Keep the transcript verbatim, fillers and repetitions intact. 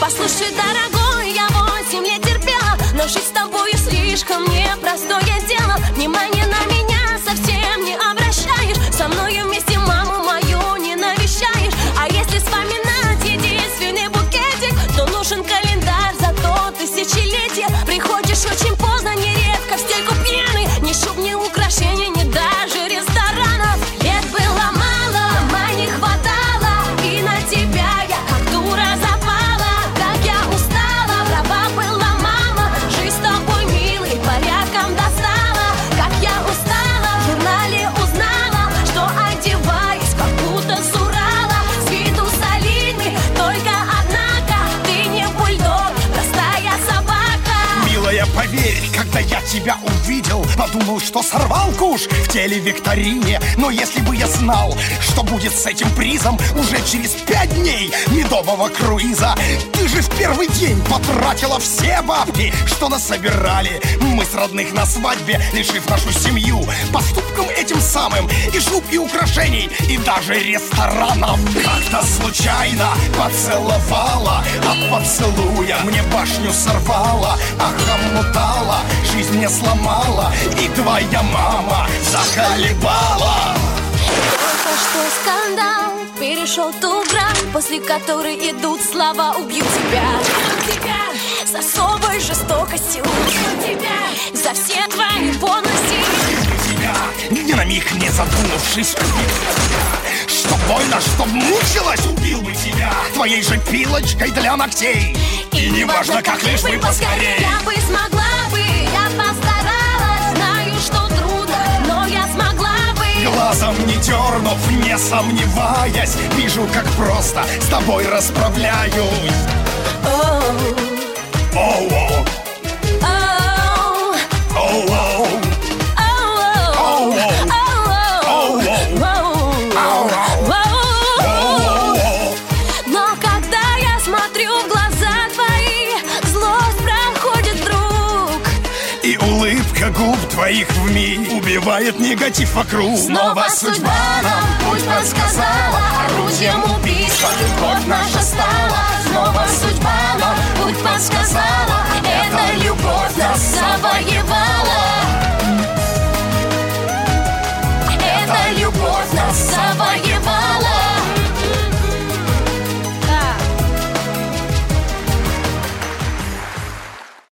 Послушай, дорогой, я восемь лет терпела, но жить с тобою слишком непростое дело. Внимание на меня совсем не обращаешь, со мною вместе маму мою не навещаешь. А если вспоминать единственный букетик, то нужен календарь за то тысячелетие. Приходишь очень поздно, нередко в стельку пьяный, ни шуб, ни украшений, ни даже ресторанов. Лет было мало, ума не хватало, и на тебя я как дура запала. Как я устала, права была мама, жизнь с тобой, милый, порядком достала. Как я устала, в журнале узнала, что одеваюсь как будто с Урала. С виду солидный, только однако ты не бульдог, простая собака. Милая, поверь, когда я тебя увидел, подумал, что сорвал куш в телевикторине. Но если бы я знал, что будет с этим призом уже через пять дней медового круиза. Ты же в первый день потратила все бабки, что нас собирали мы с родных на свадьбе, лишив нашу семью поступком этим самым и шуб, и украшений, и даже ресторанов. Как-то случайно поцеловала, от поцелуя мне башню сорвала, охомутала, жизнь мне сломала, и твоя мама заколебала. Только что скандал перешел ту грань, после которой идут слова «убью тебя». Тебя с особой жестокостью, тебя за все твои подлости. Тебя, ни на миг не задумавшись, что больно, что мучилась, убил бы тебя твоей же пилочкой для ногтей. И, и не важно, как лишь бы поскорей. Я бы смогла бы, я постаралась, знаю, что трудно, но я смогла бы. Глазом не дернув, не сомневаясь, вижу, как просто с тобой расправляюсь. Оу, Оу-оу, оу, оу-оу, оу, оу, оу, оу. Но когда я смотрю в глаза твои, злость проходит вдруг, и улыбка губ твоих вмиг убивает негатив вокруг. снова судьба нам путь подсказала, орудием убийства любовь наша стала. Снова судьба нам путь подсказала, эта любовь нас завоевала.